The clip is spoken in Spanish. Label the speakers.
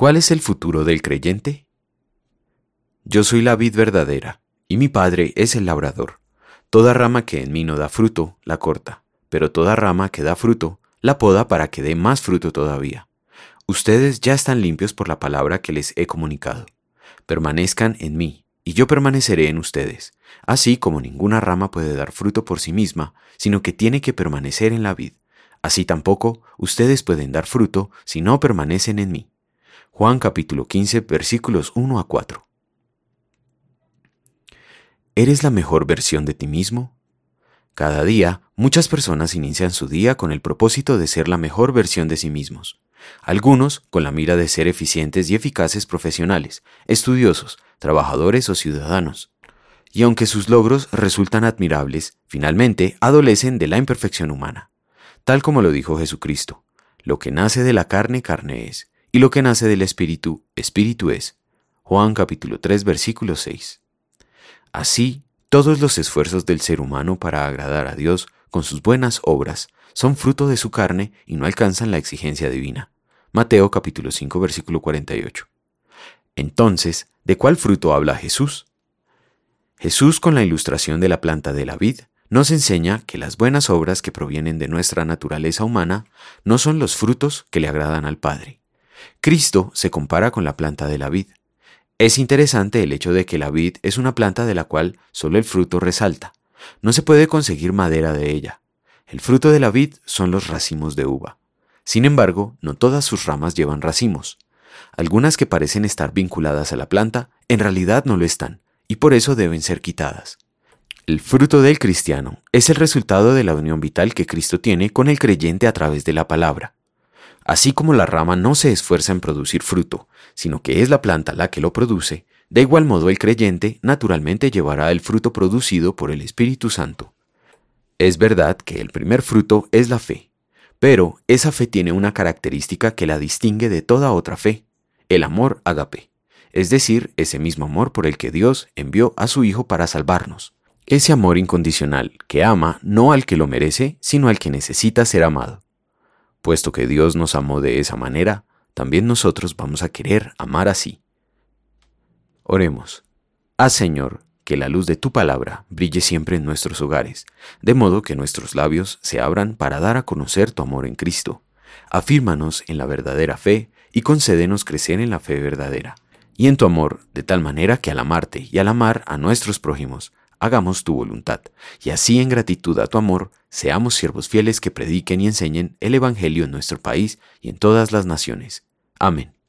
Speaker 1: ¿Cuál es el futuro del creyente? Yo soy la vid verdadera, y mi Padre es el labrador. Toda rama que en mí no da fruto, la corta, pero toda rama que da fruto, la poda para que dé más fruto todavía. Ustedes ya están limpios por la palabra que les he comunicado. Permanezcan en mí, y yo permaneceré en ustedes, así como ninguna rama puede dar fruto por sí misma, sino que tiene que permanecer en la vid. Así tampoco ustedes pueden dar fruto si no permanecen en mí. Juan capítulo 15, versículos 1 a 4. ¿Eres la mejor versión de ti mismo? Cada día, muchas personas inician su día con el propósito de ser la mejor versión de sí mismos. Algunos con la mira de ser eficientes y eficaces profesionales, estudiosos, trabajadores o ciudadanos. Y aunque sus logros resultan admirables, finalmente adolecen de la imperfección humana. Tal como lo dijo Jesucristo, lo que nace de la carne, carne es, y lo que nace del espíritu, espíritu es. Juan capítulo 3, versículo 6. Así, todos los esfuerzos del ser humano para agradar a Dios con sus buenas obras son fruto de su carne y no alcanzan la exigencia divina. Mateo capítulo 5, versículo 48. Entonces, ¿de cuál fruto habla Jesús? Jesús, con la ilustración de la planta de la vid, nos enseña que las buenas obras que provienen de nuestra naturaleza humana no son los frutos que le agradan al Padre. Cristo se compara con la planta de la vid. Es interesante el hecho de que la vid es una planta de la cual solo el fruto resalta. No se puede conseguir madera de ella. El fruto de la vid son los racimos de uva. Sin embargo, no todas sus ramas llevan racimos. Algunas que parecen estar vinculadas a la planta, en realidad no lo están, y por eso deben ser quitadas. El fruto del cristiano es el resultado de la unión vital que Cristo tiene con el creyente a través de la palabra. Así como la rama no se esfuerza en producir fruto, sino que es la planta la que lo produce, de igual modo el creyente naturalmente llevará el fruto producido por el Espíritu Santo. Es verdad que el primer fruto es la fe, pero esa fe tiene una característica que la distingue de toda otra fe, el amor ágape, es decir, ese mismo amor por el que Dios envió a su Hijo para salvarnos. Ese amor incondicional que ama no al que lo merece, sino al que necesita ser amado. Puesto que Dios nos amó de esa manera, también nosotros vamos a querer amar así. Oremos. Haz, Señor, que la luz de tu palabra brille siempre en nuestros hogares, de modo que nuestros labios se abran para dar a conocer tu amor en Cristo. Afírmanos en la verdadera fe y concédenos crecer en la fe verdadera, y en tu amor, de tal manera que al amarte y al amar a nuestros prójimos, hagamos tu voluntad, y así en gratitud a tu amor, seamos siervos fieles que prediquen y enseñen el Evangelio en nuestro país y en todas las naciones. Amén.